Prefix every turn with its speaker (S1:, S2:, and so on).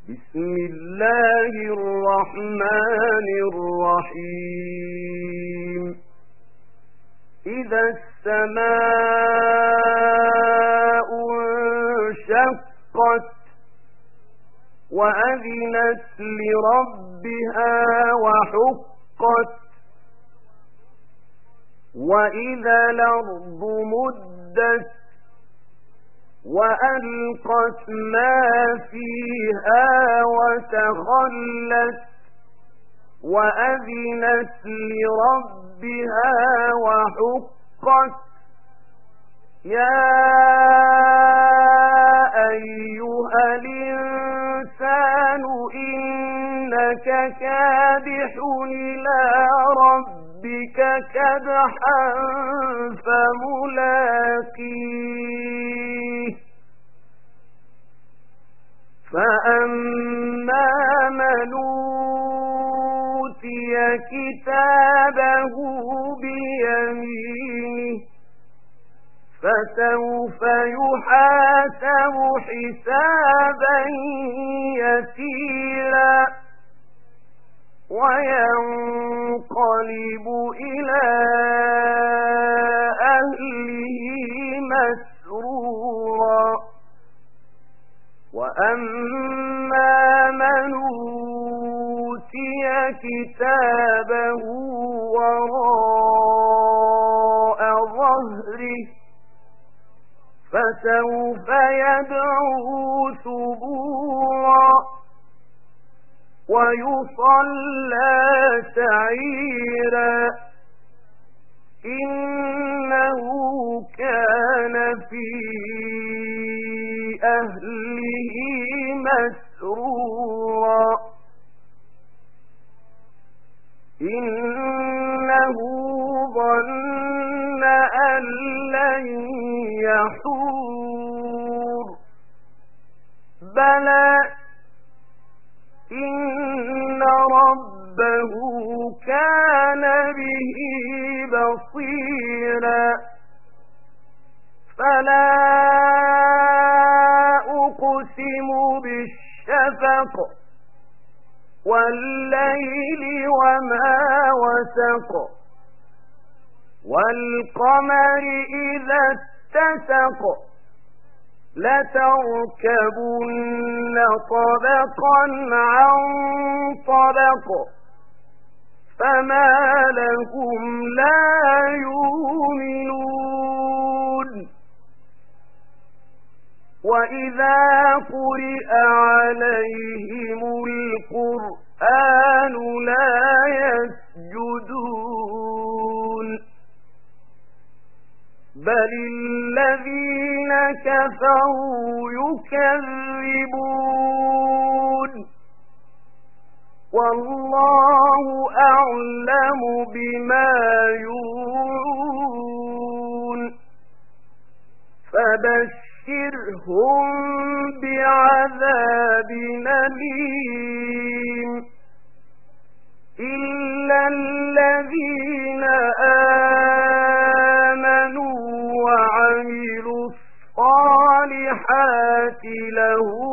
S1: بسم الله الرحمن الرحيم إذا السماء انشقت وأذنت لربها وحقت وإذا الأرض مدت وألقت ما فيها وتخلت وأذنت لربها وحقت يا أيها الإنسان إنك كادح إلى ربك كدحا فملاقيه فأما من أوتي كتابه بيمينه فسوف يحاسب حسابا يسيرا وينقلب إلى أهله مسرورا وأما من أوتي كتابه وراء ظهره فسوف يدعو ثبورا ويصلى سعيرا إنه كان في أهله مسرورا إنه ظن أن لن يحور بلى إن ربه كان به بصيرا فلا أقسم بالشفق والليل وما وسق والقمر إذا اتسق لتركبن طبقا عن طبق فما لهم لا يؤمنون وإذا قرئ عليهم القرآن لا يسجدون بل الذين كفروا يكذبون والله أعلم بما يوعون فبشرهم بعذاب أليم إلا الذين آمنوا وعملوا الصالحات لهم